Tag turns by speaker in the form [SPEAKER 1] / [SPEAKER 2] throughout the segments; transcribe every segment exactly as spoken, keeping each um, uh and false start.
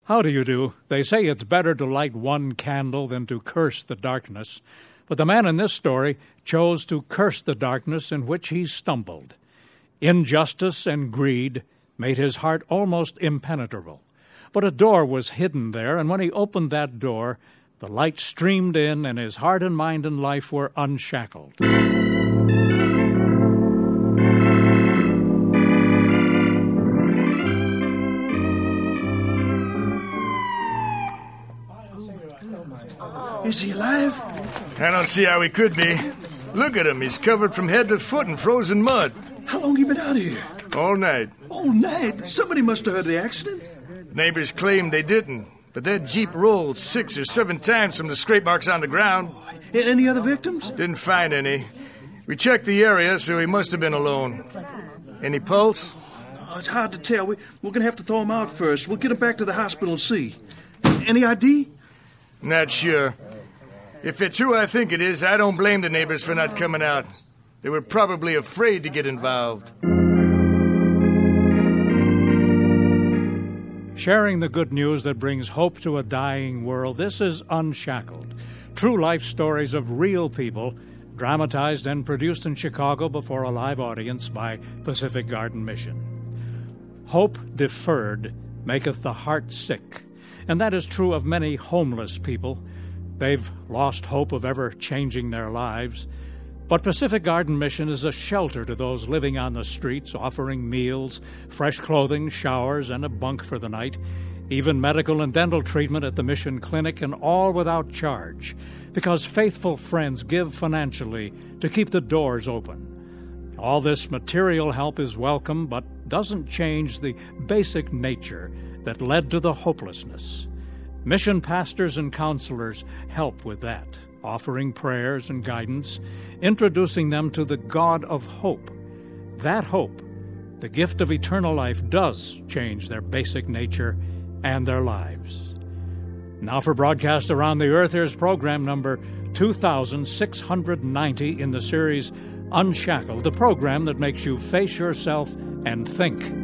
[SPEAKER 1] How do you do? They say it's better to light one candle than to curse the darkness. But the man in this story chose to curse the darkness in which he stumbled. Injustice and greed made his heart almost impenetrable. But a door was hidden there, and when he opened that door, the light streamed in, and his heart and mind and life were unshackled.
[SPEAKER 2] Is he alive?
[SPEAKER 3] I don't see how he could be. Look at him. He's covered from head to foot in frozen mud.
[SPEAKER 2] How long you been out here?
[SPEAKER 3] All night.
[SPEAKER 2] All night? Somebody must have heard the accident.
[SPEAKER 3] Neighbors claim they didn't, but that Jeep rolled six or seven times from the scrape marks on the ground.
[SPEAKER 2] Any other victims?
[SPEAKER 3] Didn't find any. We checked the area, so he must have been alone. Any pulse?
[SPEAKER 2] Oh, it's hard to tell. We, we're going to have to throw him out first. We'll get him back to the hospital and see. Any I D?
[SPEAKER 3] Not sure. If it's who I think it is, I don't blame the neighbors for not coming out. They were probably afraid to get involved.
[SPEAKER 1] Sharing the good news that brings hope to a dying world, this is Unshackled. True life stories of real people, dramatized and produced in Chicago before a live audience by Pacific Garden Mission. Hope deferred maketh the heart sick, and that is true of many homeless people. They've lost hope of ever changing their lives. But Pacific Garden Mission is a shelter to those living on the streets, offering meals, fresh clothing, showers, and a bunk for the night, even medical and dental treatment at the Mission Clinic, and all without charge, because faithful friends give financially to keep the doors open. All this material help is welcome, but doesn't change the basic nature that led to the hopelessness. Mission pastors and counselors help with that, offering prayers and guidance, introducing them to the God of hope. That hope, the gift of eternal life, does change their basic nature and their lives. Now for broadcast around the earth, here's program number two thousand six hundred ninety in the series Unshackled, the program that makes you face yourself and think.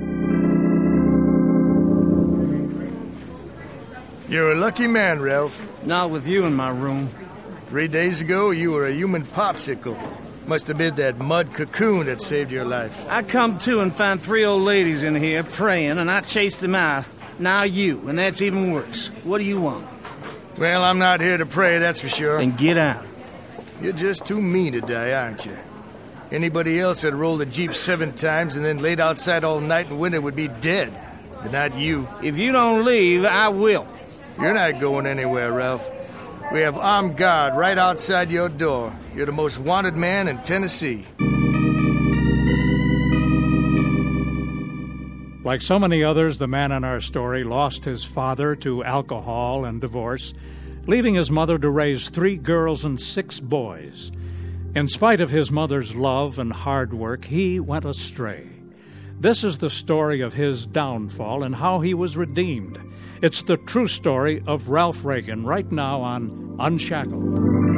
[SPEAKER 3] You're a lucky man, Ralph.
[SPEAKER 4] Not with you in my room.
[SPEAKER 3] Three days ago, you were a human popsicle. Must have been that mud cocoon that saved your life.
[SPEAKER 4] I come to and find three old ladies in here praying, and I chased them out. Now you, and that's even worse. What do you want?
[SPEAKER 3] Well, I'm not here to pray, that's for sure.
[SPEAKER 4] Then get out.
[SPEAKER 3] You're just too mean to die, aren't you? Anybody else that rolled a Jeep seven times and then laid outside all night in winter would be dead. But not you.
[SPEAKER 4] If you don't leave, I will.
[SPEAKER 3] You're not going anywhere, Ralph. We have armed guard right outside your door. You're the most wanted man in Tennessee.
[SPEAKER 1] Like so many others, the man in our story lost his father to alcohol and divorce, leaving his mother to raise three girls and six boys. In spite of his mother's love and hard work, he went astray. This is the story of his downfall and how he was redeemed. It's the true story of Ralph Reagan right now on Unshackled.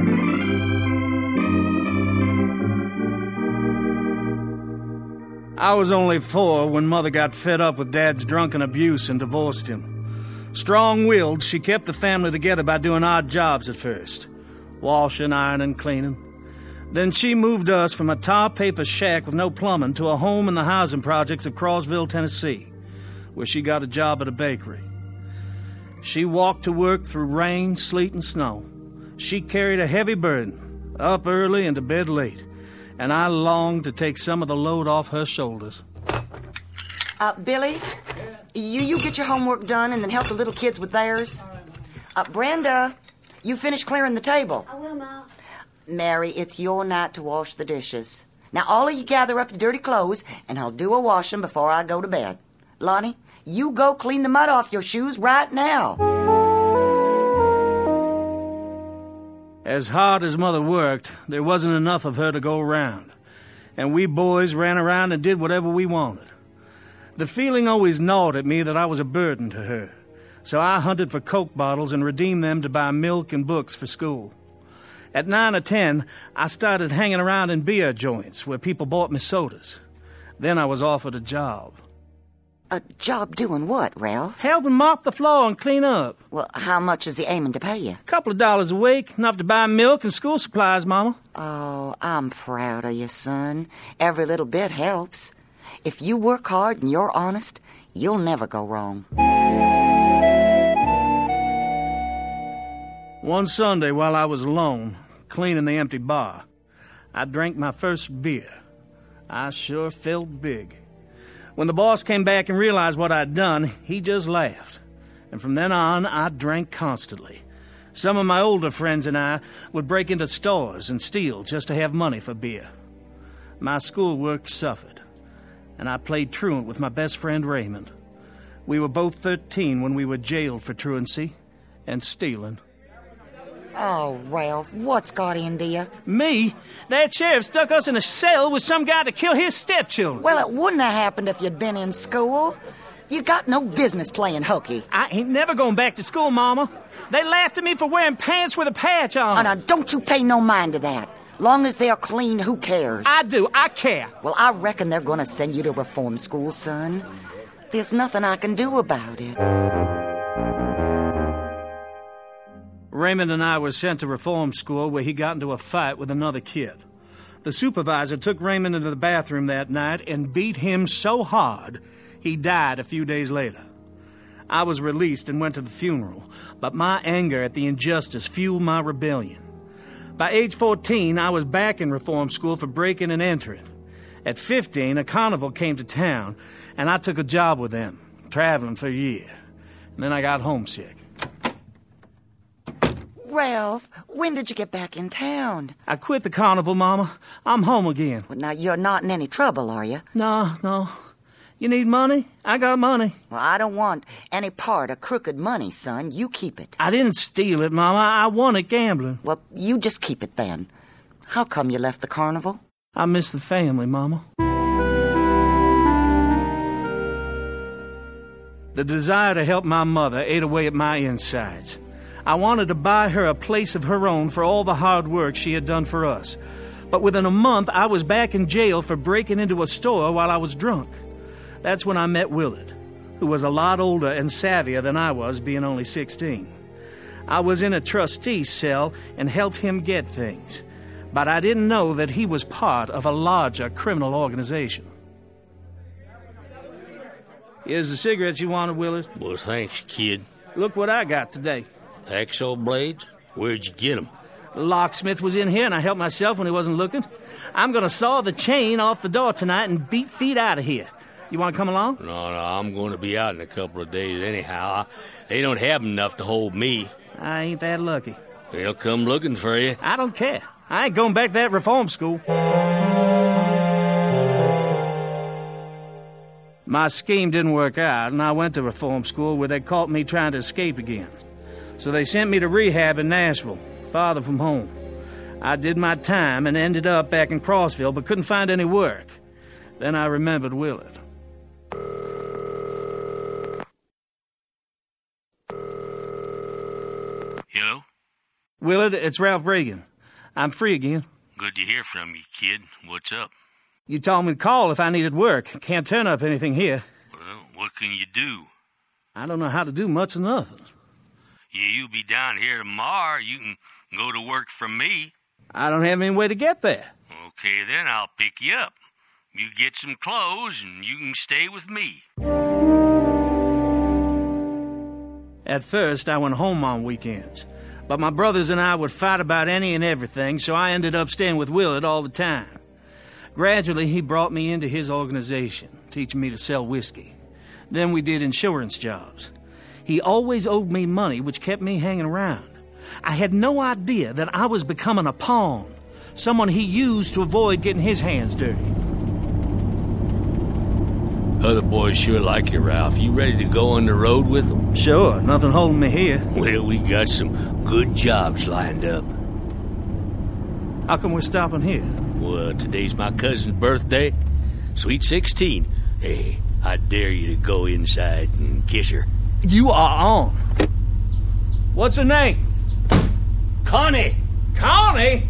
[SPEAKER 4] I was only four when Mother got fed up with Dad's drunken abuse and divorced him. Strong-willed, she kept the family together by doing odd jobs at first. Washing, ironing, cleaning. Then she moved us from a tar paper shack with no plumbing to a home in the housing projects of Crosville, Tennessee, where she got a job at a bakery. She walked to work through rain, sleet, and snow. She carried a heavy burden, up early and to bed late, and I longed to take some of the load off her shoulders.
[SPEAKER 5] Uh, Billy, you, you get your homework done and then help the little kids with theirs. Uh, Brenda, you finish clearing the table.
[SPEAKER 6] I will, Ma.
[SPEAKER 5] Mary, it's your night to wash the dishes. Now, all of you gather up the dirty clothes, and I'll do a washing before I go to bed. Lonnie, you go clean the mud off your shoes right now.
[SPEAKER 4] As hard as Mother worked, there wasn't enough of her to go around, and we boys ran around and did whatever we wanted. The feeling always gnawed at me that I was a burden to her, so I hunted for Coke bottles and redeemed them to buy milk and books for school. At nine or ten, I started hanging around in beer joints where people bought me sodas. Then I was offered a job.
[SPEAKER 5] A job doing what, Ralph?
[SPEAKER 4] Helping mop the floor and clean up.
[SPEAKER 5] Well, how much is he aiming to pay you?
[SPEAKER 4] A couple of dollars a week, enough to buy milk and school supplies, Mama.
[SPEAKER 5] Oh, I'm proud of you, son. Every little bit helps. If you work hard and you're honest, you'll never go wrong.
[SPEAKER 4] One Sunday, while I was alone, cleaning the empty bar, I drank my first beer. I sure felt big. When the boss came back and realized what I'd done, he just laughed. And from then on, I drank constantly. Some of my older friends and I would break into stores and steal just to have money for beer. My schoolwork suffered, and I played truant with my best friend Raymond. We were both thirteen when we were jailed for truancy and stealing.
[SPEAKER 5] Oh, Ralph, what's got into you?
[SPEAKER 4] Me? That sheriff stuck us in a cell with some guy to kill his stepchildren.
[SPEAKER 5] Well, it wouldn't have happened if you'd been in school. You got no business playing hooky.
[SPEAKER 4] I ain't never going back to school, Mama. They laughed at me for wearing pants with a patch on.
[SPEAKER 5] Oh, now, don't you pay no mind to that. Long as they're clean, who cares?
[SPEAKER 4] I do. I care.
[SPEAKER 5] Well, I reckon they're going to send you to reform school, son. There's nothing I can do about it.
[SPEAKER 4] Raymond and I were sent to reform school where he got into a fight with another kid. The supervisor took Raymond into the bathroom that night and beat him so hard he died a few days later. I was released and went to the funeral, but my anger at the injustice fueled my rebellion. By age fourteen, I was back in reform school for breaking and entering. At fifteen, a carnival came to town, and I took a job with them, traveling for a year. And then I got homesick.
[SPEAKER 5] Ralph, when did you get back in town?
[SPEAKER 4] I quit the carnival, Mama. I'm home again.
[SPEAKER 5] Well, now, you're not in any trouble, are you?
[SPEAKER 4] No, no. You need money? I got money.
[SPEAKER 5] Well, I don't want any part of crooked money, son. You keep it.
[SPEAKER 4] I didn't steal it, Mama. I won it gambling.
[SPEAKER 5] Well, you just keep it then. How come you left the carnival?
[SPEAKER 4] I miss the family, Mama. The desire to help my mother ate away at my insides. I wanted to buy her a place of her own for all the hard work she had done for us. But within a month, I was back in jail for breaking into a store while I was drunk. That's when I met Willard, who was a lot older and savvier than I was, being only sixteen. I was in a trustee cell and helped him get things. But I didn't know that he was part of a larger criminal organization. Here's the cigarettes you wanted, Willard.
[SPEAKER 6] Well, thanks, kid.
[SPEAKER 4] Look what I got today.
[SPEAKER 6] Hacksaw blades? Where'd you get them?
[SPEAKER 4] The locksmith was in here, and I helped myself when he wasn't looking. I'm going to saw the chain off the door tonight and beat feet out of here. You want to come along?
[SPEAKER 6] No, no, I'm going to be out in a couple of days anyhow. They don't have enough to hold me.
[SPEAKER 4] I ain't that lucky.
[SPEAKER 6] They'll come looking for you.
[SPEAKER 4] I don't care. I ain't going back to that reform school. My scheme didn't work out, and I went to reform school where they caught me trying to escape again. So they sent me to rehab in Nashville, farther from home. I did my time and ended up back in Crossville, but couldn't find any work. Then I remembered Willard.
[SPEAKER 6] Hello?
[SPEAKER 4] Willard, it's Ralph Reagan. I'm free again.
[SPEAKER 6] Good to hear from you, kid. What's up?
[SPEAKER 4] You told me to call if I needed work. Can't turn up anything here.
[SPEAKER 6] Well, what can you do?
[SPEAKER 4] I don't know how to do much of nothing.
[SPEAKER 6] Yeah, you'll be down here tomorrow. You can go to work for me.
[SPEAKER 4] I don't have any way to get there.
[SPEAKER 6] Okay, then I'll pick you up. You get some clothes and you can stay with me.
[SPEAKER 4] At first, I went home on weekends. But my brothers and I would fight about any and everything, so I ended up staying with Willard all the time. Gradually, he brought me into his organization, teaching me to sell whiskey. Then we did insurance jobs. He always owed me money, which kept me hanging around. I had no idea that I was becoming a pawn, someone he used to avoid getting his hands dirty.
[SPEAKER 6] Other boys sure like you, Ralph. You ready to go on the road with them?
[SPEAKER 4] Sure, nothing holding me here.
[SPEAKER 6] Well, we got some good jobs lined up.
[SPEAKER 4] How come we're stopping here?
[SPEAKER 6] Well, today's my cousin's birthday. Sweet sixteen. Hey, I dare you to go inside and kiss her.
[SPEAKER 4] You are on. What's her name?
[SPEAKER 6] Connie!
[SPEAKER 4] Connie?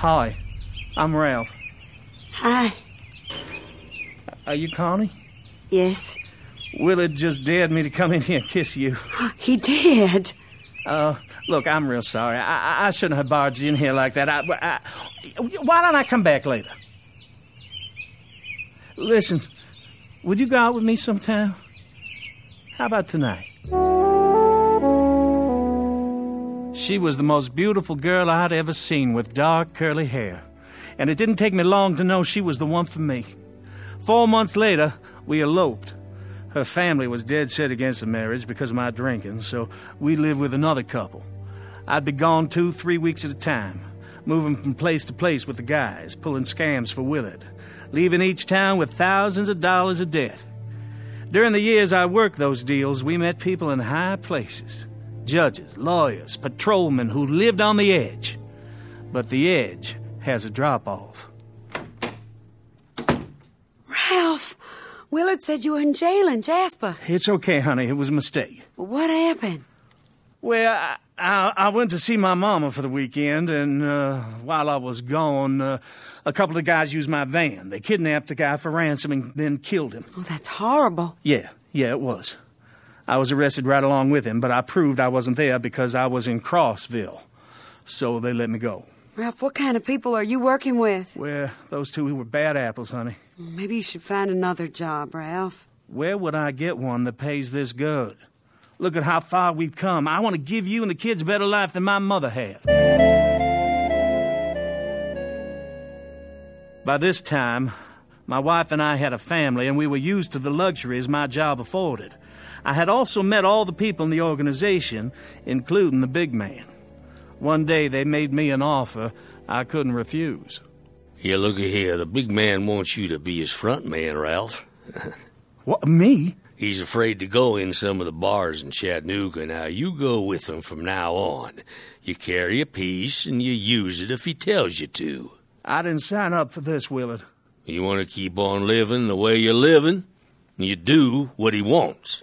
[SPEAKER 4] Hi, I'm Ralph.
[SPEAKER 7] Hi.
[SPEAKER 4] Are you Connie?
[SPEAKER 7] Yes.
[SPEAKER 4] Willard just dared me to come in here and kiss you.
[SPEAKER 7] He did.
[SPEAKER 4] Uh, look, I'm real sorry. I, I shouldn't have barged you in here like that. I, I, why don't I come back later? Listen, would you go out with me sometime? How about tonight? She was the most beautiful girl I'd ever seen, with dark, curly hair. And it didn't take me long to know she was the one for me. Four months later, we eloped. Her family was dead set against the marriage because of my drinking, so we lived with another couple. I'd be gone two, three weeks at a time, moving from place to place with the guys, pulling scams for Willard, leaving each town with thousands of dollars of debt. During the years I worked those deals, we met people in high places. Judges, lawyers, patrolmen who lived on the edge. But the edge has a drop-off.
[SPEAKER 7] Ralph, Willard said you were in jail in Jasper.
[SPEAKER 4] It's okay, honey. It was a mistake.
[SPEAKER 7] What happened?
[SPEAKER 4] Well, I, I, I went to see my mama for the weekend, and uh, while I was gone, uh, a couple of guys used my van. They kidnapped a guy for ransom and then killed him.
[SPEAKER 7] Oh, that's horrible.
[SPEAKER 4] Yeah, yeah, it was. I was arrested right along with him, but I proved I wasn't there because I was in Crossville. So they let me go.
[SPEAKER 7] Ralph, what kind of people are you working with?
[SPEAKER 4] Well, those two were bad apples, honey.
[SPEAKER 7] Maybe you should find another job, Ralph.
[SPEAKER 4] Where would I get one that pays this good? Look at how far we've come. I want to give you and the kids a better life than my mother had. By this time, my wife and I had a family, and we were used to the luxuries my job afforded. I had also met all the people in the organization, including the big man. One day they made me an offer I couldn't refuse.
[SPEAKER 6] Here, looky here. The big man wants you to be his front man, Ralph.
[SPEAKER 4] What, me?
[SPEAKER 6] He's afraid to go in some of the bars in Chattanooga. Now, you go with him from now on. You carry a piece, and you use it if he tells you to.
[SPEAKER 4] I didn't sign up for this, Willard.
[SPEAKER 6] You want to keep on living the way you're living? You do what he wants.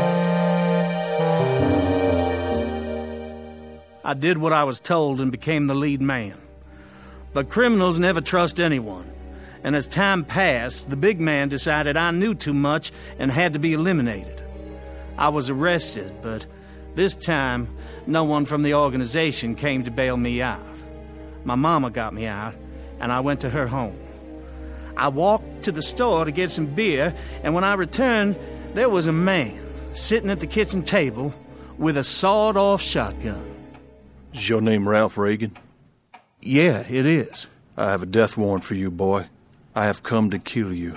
[SPEAKER 4] I did what I was told and became the lead man. But criminals never trust anyone. And as time passed, the big man decided I knew too much and had to be eliminated. I was arrested, but this time, no one from the organization came to bail me out. My mama got me out, and I went to her home. I walked to the store to get some beer, and when I returned, there was a man sitting at the kitchen table with a sawed-off shotgun.
[SPEAKER 8] Is your name Ralph Reagan?
[SPEAKER 4] Yeah, it is.
[SPEAKER 8] I have a death warrant for you, boy. I have come to kill you.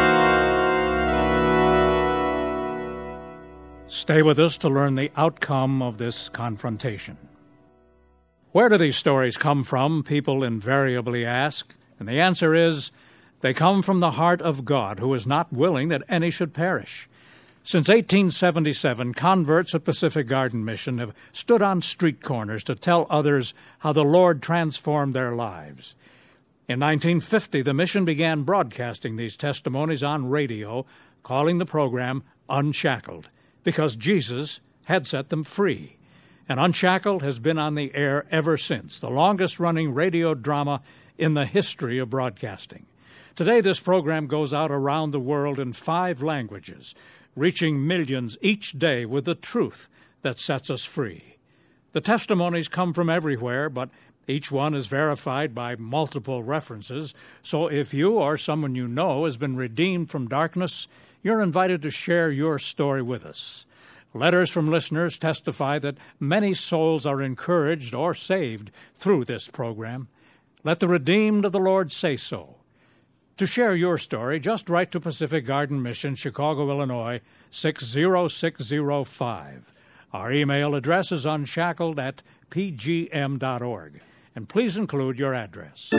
[SPEAKER 1] Stay with us to learn the outcome of this confrontation. Where do these stories come from, people invariably ask? And the answer is, they come from the heart of God, who is not willing that any should perish. Since eighteen seventy-seven, converts at Pacific Garden Mission have stood on street corners to tell others how the Lord transformed their lives. In nineteen fifty, the mission began broadcasting these testimonies on radio, calling the program Unshackled, because Jesus had set them free. And Unshackled has been on the air ever since, the longest-running radio drama in the history of broadcasting. Today, this program goes out around the world in five languages, reaching millions each day with the truth that sets us free. The testimonies come from everywhere, but each one is verified by multiple references, so if you or someone you know has been redeemed from darkness, you're invited to share your story with us. Letters from listeners testify that many souls are encouraged or saved through this program. Let the redeemed of the Lord say so. To share your story, just write to Pacific Garden Mission, Chicago, Illinois, six zero six zero five. Our email address is unshackled at p g m dot org. And please include your address.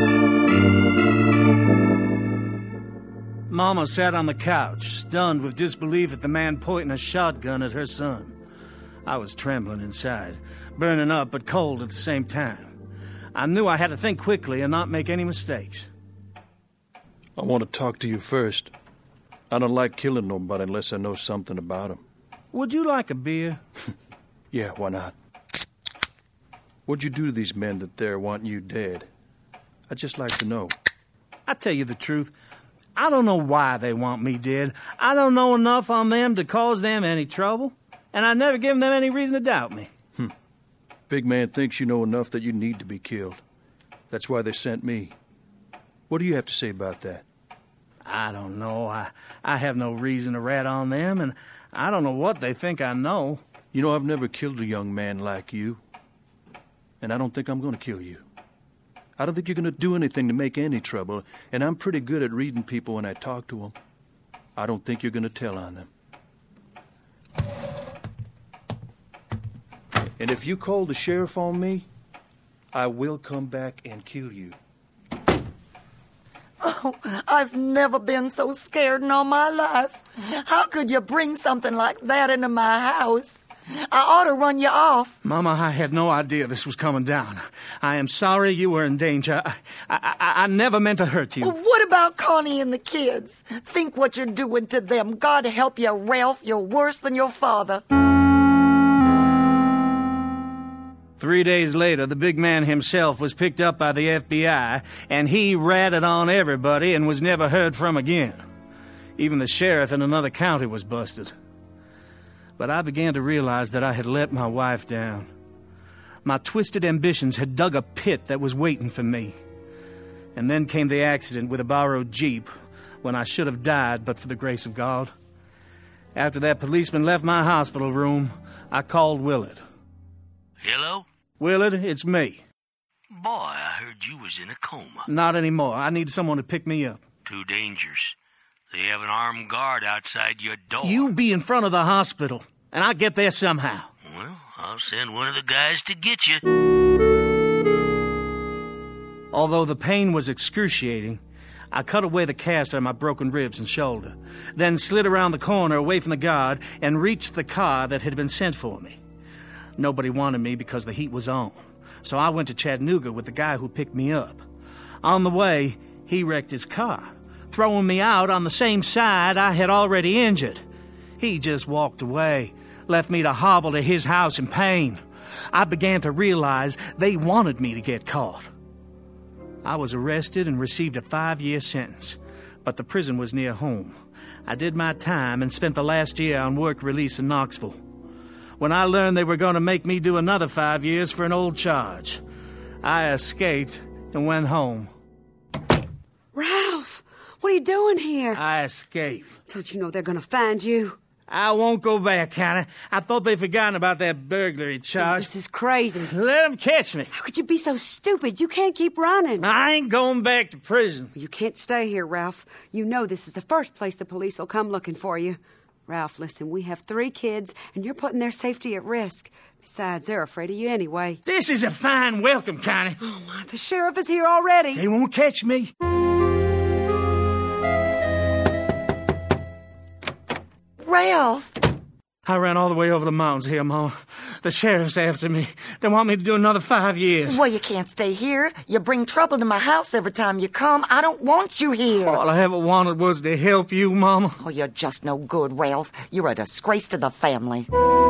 [SPEAKER 4] Mama sat on the couch, stunned with disbelief at the man pointing a shotgun at her son. I was trembling inside, burning up but cold at the same time. I knew I had to think quickly and not make any mistakes.
[SPEAKER 8] I want to talk to you first. I don't like killing nobody unless I know something about them.
[SPEAKER 4] Would you like a beer?
[SPEAKER 8] Yeah, why not? What'd you do to these men that there want you dead? I'd just like to know.
[SPEAKER 4] I tell you the truth, I don't know why they want me dead. I don't know enough on them to cause them any trouble, and I never given them any reason to doubt me.
[SPEAKER 8] Hmm. Big man thinks you know enough that you need to be killed. That's why they sent me. What do you have to say about that?
[SPEAKER 4] I don't know. I, I have no reason to rat on them, and I don't know what they think I know.
[SPEAKER 8] You know, I've never killed a young man like you, and I don't think I'm going to kill you. I don't think you're going to do anything to make any trouble, and I'm pretty good at reading people when I talk to them. I don't think you're going to tell on them. And if you call the sheriff on me, I will come back and kill you.
[SPEAKER 5] Oh, I've never been so scared in all my life. How could you bring something like that into my house? I ought to run you off.
[SPEAKER 4] Mama, I had no idea this was coming down. I am sorry you were in danger. I, I, I, I never meant to hurt you.
[SPEAKER 5] Well, what about Connie and the kids? Think what you're doing to them. God help you, Ralph. You're worse than your father.
[SPEAKER 4] Three days later, the big man himself was picked up by the F B I, and he ratted on everybody and was never heard from again. Even the sheriff in another county was busted. But I began to realize that I had let my wife down. My twisted ambitions had dug a pit that was waiting for me. And then came the accident with a borrowed Jeep, when I should have died but for the grace of God. After that policeman left my hospital room, I called Willard.
[SPEAKER 6] Hello?
[SPEAKER 4] Willard, it's me.
[SPEAKER 6] Boy, I heard you was in a coma.
[SPEAKER 4] Not anymore. I need someone to pick me up.
[SPEAKER 6] Too dangerous. They have an armed guard outside your door.
[SPEAKER 4] You be in front of the hospital, and I'll get there somehow.
[SPEAKER 6] Well, I'll send one of the guys to get you.
[SPEAKER 4] Although the pain was excruciating, I cut away the cast on my broken ribs and shoulder, then slid around the corner away from the guard and reached the car that had been sent for me. Nobody wanted me because the heat was on, so I went to Chattanooga with the guy who picked me up. On the way, he wrecked his car, throwing me out on the same side I had already injured. He just walked away, left me to hobble to his house in pain. I began to realize they wanted me to get caught. I was arrested and received a five-year sentence, but the prison was near home. I did my time and spent the last year on work release in Knoxville. When I learned they were going to make me do another five years for an old charge, I escaped and went home.
[SPEAKER 7] Ralph, what are you doing here?
[SPEAKER 4] I escaped.
[SPEAKER 7] Don't you know they're going to find you?
[SPEAKER 4] I won't go back, Connie. I thought they'd forgotten about that burglary charge.
[SPEAKER 7] This is crazy.
[SPEAKER 4] Let them catch me.
[SPEAKER 7] How could you be so stupid? You can't keep running.
[SPEAKER 4] I ain't going back to prison.
[SPEAKER 7] You can't stay here, Ralph. You know this is the first place the police will come looking for you. Ralph, listen, we have three kids, and you're putting their safety at risk. Besides, they're afraid of you anyway.
[SPEAKER 4] This is a fine welcome, Connie.
[SPEAKER 7] Oh, my, the sheriff is here already.
[SPEAKER 4] They won't catch me.
[SPEAKER 5] Ralph!
[SPEAKER 4] I ran all the way over the mountains here, Mama. The sheriff's after me. They want me to do another five years.
[SPEAKER 5] Well, you can't stay here. You bring trouble to my house every time you come. I don't want you here.
[SPEAKER 4] All I ever wanted was to help you, Mama.
[SPEAKER 5] Oh, you're just no good, Ralph. You're a disgrace to the family.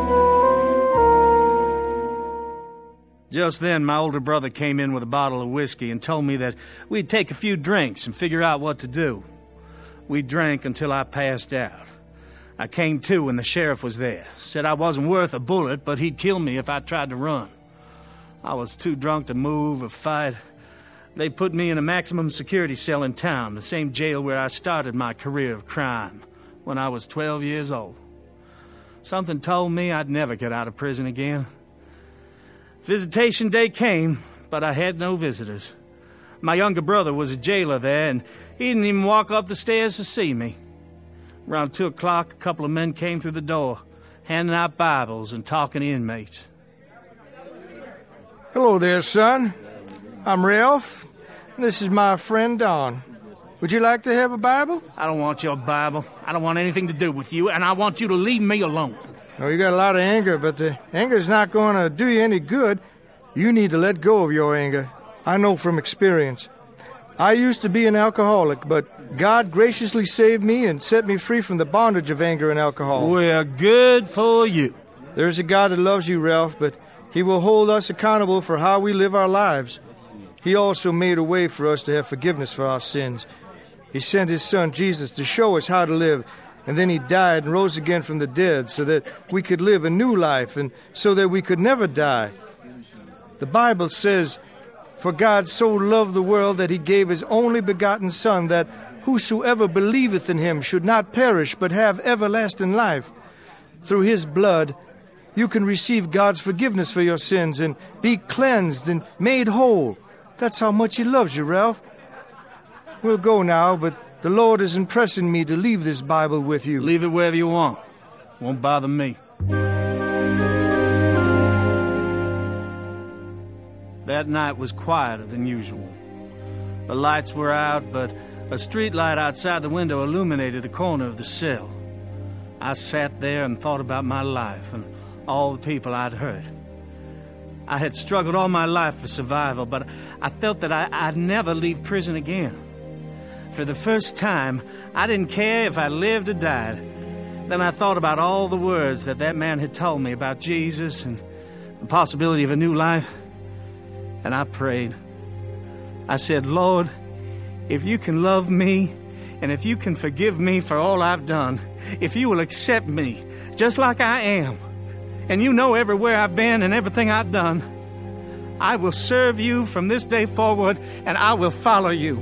[SPEAKER 4] Just then, my older brother came in with a bottle of whiskey and told me that we'd take a few drinks and figure out what to do. We drank until I passed out. I came to when the sheriff was there. Said I wasn't worth a bullet, but he'd kill me if I tried to run. I was too drunk to move or fight. They put me in a maximum security cell in town, the same jail where I started my career of crime, when I was twelve years old. Something told me I'd never get out of prison again. Visitation day came, but I had no visitors. My younger brother was a jailer there, and he didn't even walk up the stairs to see me. Around two o'clock, a couple of men came through the door, handing out Bibles and talking to inmates.
[SPEAKER 3] Hello there, son. I'm Ralph. This is my friend Don. Would you like to have a Bible?
[SPEAKER 4] I don't want your Bible. I don't want anything to do with you, and I want you to leave me alone.
[SPEAKER 3] Oh, you got a lot of anger, but the anger's not going to do you any good. You need to let go of your anger. I know from experience. I used to be an alcoholic, but God graciously saved me and set me free from the bondage of anger and alcohol.
[SPEAKER 4] Well, good for you.
[SPEAKER 3] There's a God that loves you, Ralph, but He will hold us accountable for how we live our lives. He also made a way for us to have forgiveness for our sins. He sent His Son, Jesus, to show us how to live, and then He died and rose again from the dead so that we could live a new life and so that we could never die. The Bible says, "For God so loved the world that He gave His only begotten Son, that whosoever believeth in Him should not perish but have everlasting life." Through His blood, you can receive God's forgiveness for your sins and be cleansed and made whole. That's how much He loves you, Ralph. We'll go now, but the Lord is impressing me to leave this Bible with you.
[SPEAKER 4] Leave it wherever you want. Won't bother me. That night was quieter than usual. The lights were out, but a street light outside the window illuminated the corner of the cell. I sat there and thought about my life and all the people I'd hurt. I had struggled all my life for survival, but I felt that I, I'd never leave prison again. For the first time, I didn't care if I lived or died. Then I thought about all the words that that man had told me about Jesus and the possibility of a new life. And I prayed. I said, "Lord, if you can love me, and if you can forgive me for all I've done, if you will accept me just like I am, and you know everywhere I've been and everything I've done, I will serve you from this day forward, and I will follow you."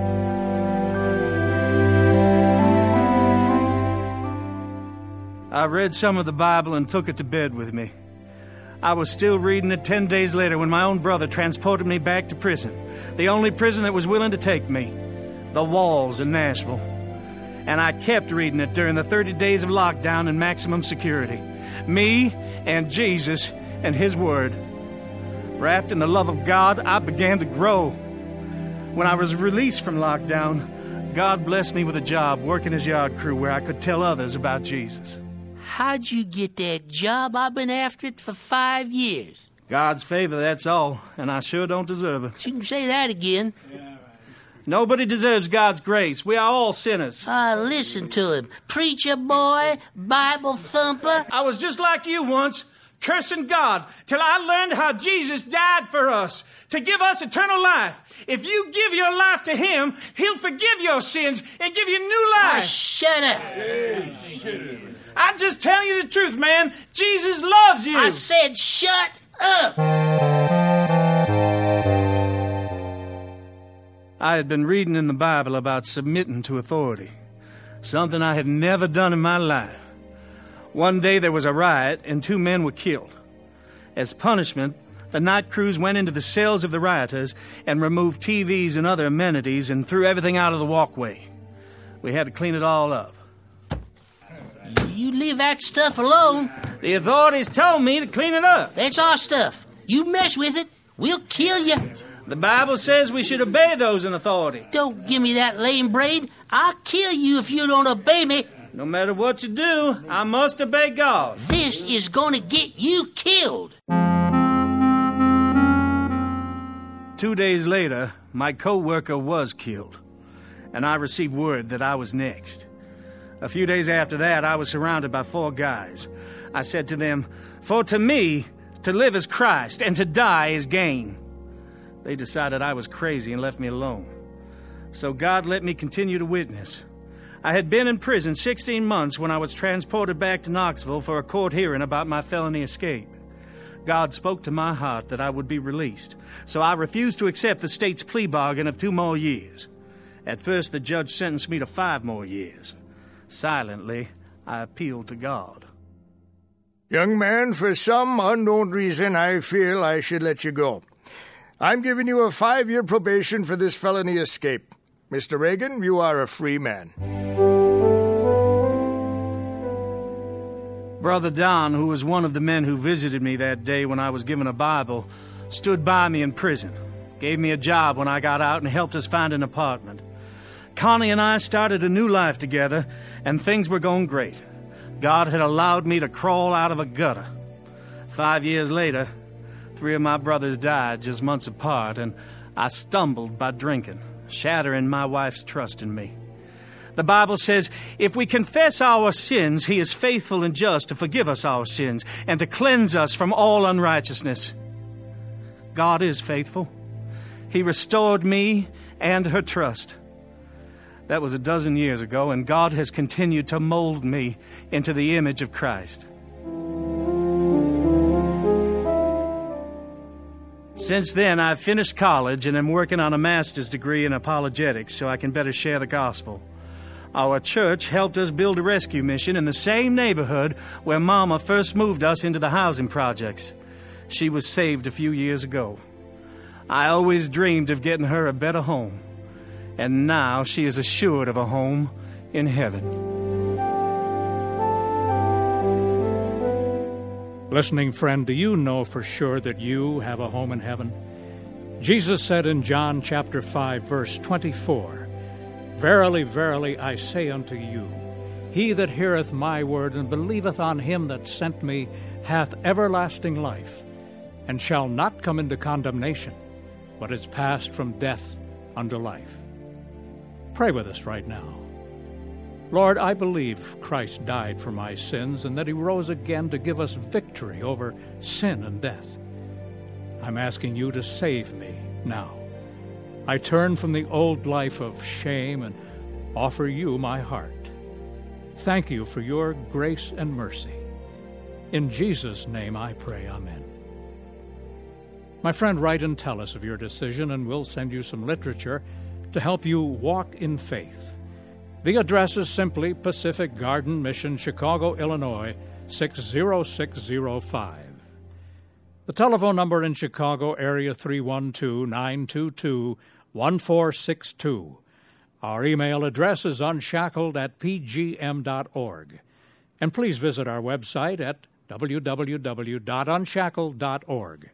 [SPEAKER 4] I read some of the Bible and took it to bed with me. I was still reading it ten days later when my own brother transported me back to prison, the only prison that was willing to take me, the Walls in Nashville. And I kept reading it during the thirty days of lockdown and maximum security. Me and Jesus and His Word. Wrapped in the love of God, I began to grow. When I was released from lockdown, God blessed me with a job working as yard crew where I could tell others about Jesus.
[SPEAKER 6] How'd you get that job? I've been after it for five years.
[SPEAKER 4] God's favor, that's all, and I sure don't deserve it.
[SPEAKER 6] You can say that again.
[SPEAKER 4] Nobody deserves God's grace. We are all sinners.
[SPEAKER 6] Ah, uh, listen to him. Preacher boy, Bible thumper.
[SPEAKER 4] I was just like you once, cursing God, till I learned how Jesus died for us, to give us eternal life. If you give your life to Him, He'll forgive your sins and give you new life.
[SPEAKER 6] Ah, shut up.
[SPEAKER 4] I'm just telling you the truth, man. Jesus loves you.
[SPEAKER 6] I said shut up.
[SPEAKER 4] I had been reading in the Bible about submitting to authority, something I had never done in my life. One day there was a riot and two men were killed. As punishment, the night crews went into the cells of the rioters and removed T Vs and other amenities and threw everything out of the walkway. We had to clean it all up.
[SPEAKER 6] You leave that stuff alone.
[SPEAKER 4] The authorities told me to clean it up.
[SPEAKER 6] That's our stuff. You mess with it, we'll kill you.
[SPEAKER 4] The Bible says we should obey those in authority.
[SPEAKER 6] Don't give me that lame braid. I'll kill you if you don't obey me.
[SPEAKER 4] No matter what you do, I must obey God.
[SPEAKER 6] This is going to get you killed.
[SPEAKER 4] Two days later, my co-worker was killed, and I received word that I was next. A few days after that, I was surrounded by four guys. I said to them, "For to me, to live is Christ, and to die is gain." They decided I was crazy and left me alone. So God let me continue to witness. I had been in prison sixteen months when I was transported back to Knoxville for a court hearing about my felony escape. God spoke to my heart that I would be released, so I refused to accept the state's plea bargain of two more years. At first, the judge sentenced me to five more years. Silently, I appealed to God.
[SPEAKER 3] Young man, for some unknown reason, I feel I should let you go. I'm giving you a five-year probation for this felony escape. Mister Reagan, you are a free man.
[SPEAKER 4] Brother Don, who was one of the men who visited me that day when I was given a Bible, stood by me in prison, gave me a job when I got out, and helped us find an apartment. Connie and I started a new life together, and things were going great. God had allowed me to crawl out of a gutter. Five years later, three of my brothers died just months apart, and I stumbled by drinking, shattering my wife's trust in me. The Bible says, if we confess our sins, He is faithful and just to forgive us our sins and to cleanse us from all unrighteousness. God is faithful. He restored me and her trust. That was a dozen years ago, and God has continued to mold me into the image of Christ. Since then, I've finished college and am working on a master's degree in apologetics so I can better share the gospel. Our church helped us build a rescue mission in the same neighborhood where Mama first moved us into the housing projects. She was saved a few years ago. I always dreamed of getting her a better home, and now she is assured of a home in heaven.
[SPEAKER 1] Listening friend, do you know for sure that you have a home in heaven? Jesus said in John chapter five, verse twenty-four, "Verily, verily, I say unto you, he that heareth my word and believeth on him that sent me hath everlasting life, and shall not come into condemnation, but is passed from death unto life." Pray with us right now. Lord, I believe Christ died for my sins and that he rose again to give us victory over sin and death. I'm asking you to save me now. I turn from the old life of shame and offer you my heart. Thank you for your grace and mercy. In Jesus' name I pray, amen. My friend, write and tell us of your decision, and we'll send you some literature to help you walk in faith. The address is simply Pacific Garden Mission, Chicago, Illinois, six zero six zero five. The telephone number in Chicago area, three one two, nine two two, one four six two. Our email address is unshackled at p g m dot org. And please visit our website at w w w dot unshackled dot org.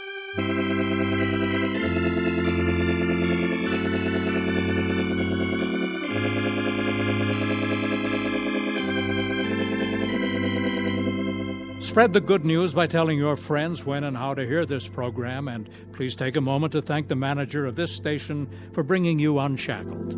[SPEAKER 1] Spread the good news by telling your friends when and how to hear this program, and please take a moment to thank the manager of this station for bringing you Unshackled.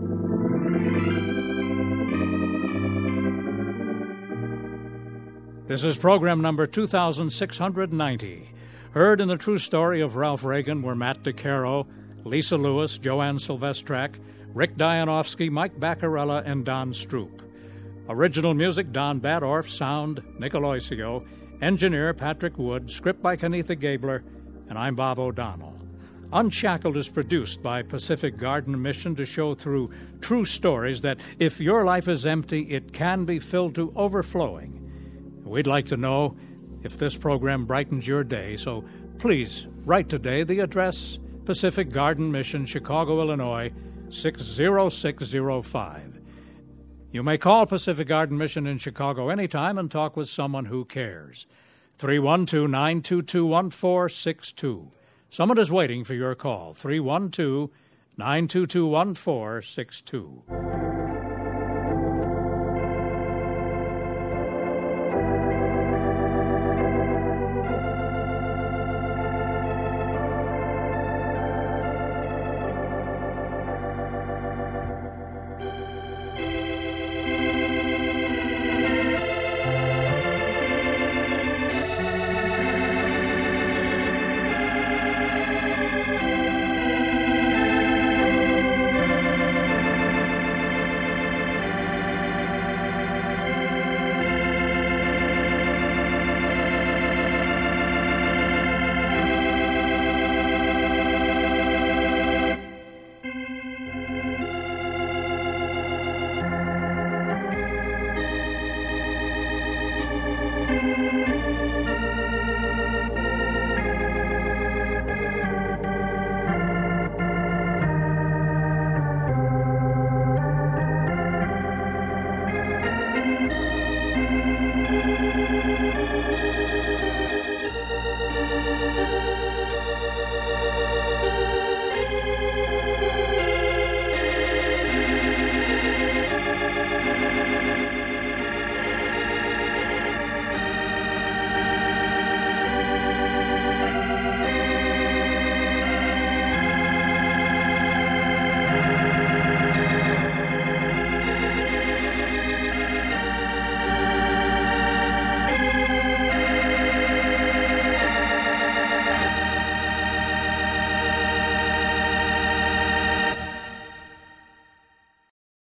[SPEAKER 1] This is program number two thousand six hundred ninety. Heard in the true story of Ralph Reagan were Matt DeCaro, Lisa Lewis, Joanne Silvestrak, Rick Dianovsky, Mike Baccarella, and Don Stroop. Original music, Don Badorf. Sound, Nick Aloisio. Engineer, Patrick Wood. Script by Kenetha Gabler. And I'm Bob O'Donnell. Unshackled is produced by Pacific Garden Mission to show through true stories that if your life is empty, it can be filled to overflowing. We'd like to know if this program brightens your day, so please write today. The address, Pacific Garden Mission, Chicago, Illinois, six zero six zero five. You may call Pacific Garden Mission in Chicago anytime and talk with someone who cares. three one two, nine two two, one four six two. Someone is waiting for your call. three one two, nine two two, one four six two.